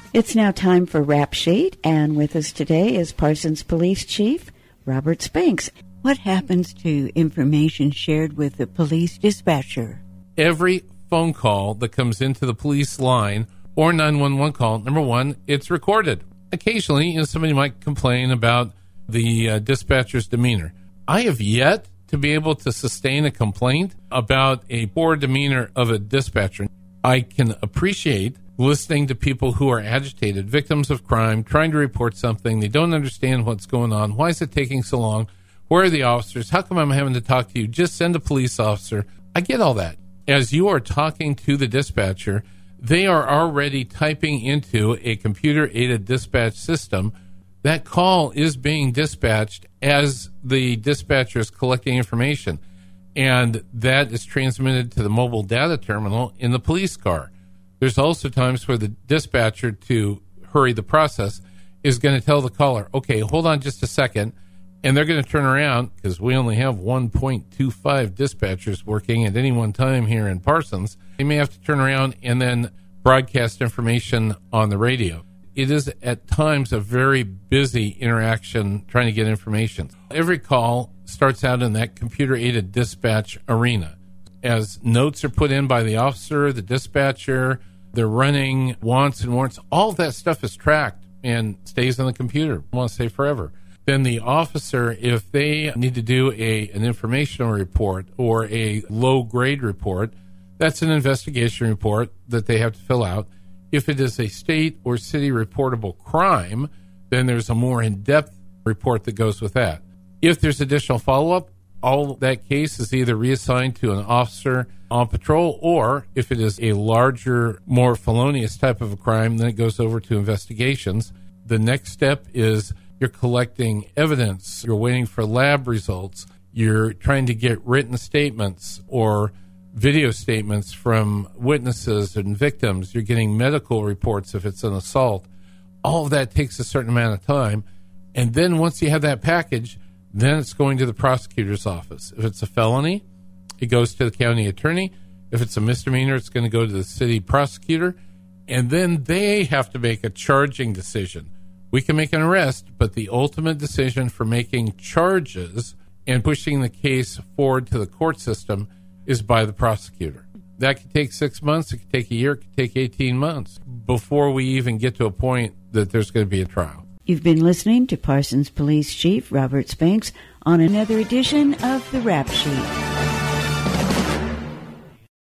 It's now time for Rap Sheet, and with us today is Parsons Police Chief Robert Spanks. What happens to information shared with the police dispatcher? Every phone call that comes into the police line or 911 call, number one, it's recorded. Occasionally, somebody might complain about the dispatcher's demeanor. I have yet to be able to sustain a complaint about a poor demeanor of a dispatcher. I can appreciate listening to people who are agitated, victims of crime, trying to report something. They don't understand what's going on. Why is it taking so long? Where are the officers? How come I'm having to talk to you? Just send a police officer. I get all that. As you are talking to the dispatcher, they are already typing into a computer-aided dispatch system. That call is being dispatched as the dispatcher is collecting information, and that is transmitted to the mobile data terminal in the police car. There's also times where the dispatcher, to hurry the process, is going to tell the caller, okay, hold on just a second, and they're going to turn around, because we only have 1.25 dispatchers working at any one time here in Parsons. They may have to turn around and then broadcast information on the radio. It is at times a very busy interaction trying to get information. Every call starts out in that computer-aided dispatch arena. As notes are put in by the officer, the dispatcher, they're running wants and warrants. All of that stuff is tracked and stays on the computer. I want to say forever. Then the officer, if they need to do an informational report or a low-grade report, that's an investigation report that they have to fill out. If it is a state or city reportable crime, then there's a more in-depth report that goes with that. If there's additional follow-up, all that case is either reassigned to an officer on patrol, or if it is a larger, more felonious type of a crime, then it goes over to investigations. The next step is you're collecting evidence, you're waiting for lab results, you're trying to get written statements or video statements from witnesses and victims, you're getting medical reports if it's an assault. All of that takes a certain amount of time. And then once you have that package, then it's going to the prosecutor's office. If it's a felony, it goes to the county attorney. If it's a misdemeanor, it's going to go to the city prosecutor. And then they have to make a charging decision. We can make an arrest, but the ultimate decision for making charges and pushing the case forward to the court system is by the prosecutor. That could take 6 months, it could take a year, it could take 18 months before we even get to a point that there's going to be a trial. You've been listening to Parsons Police Chief Robert Spanks on another edition of the Rap Sheet.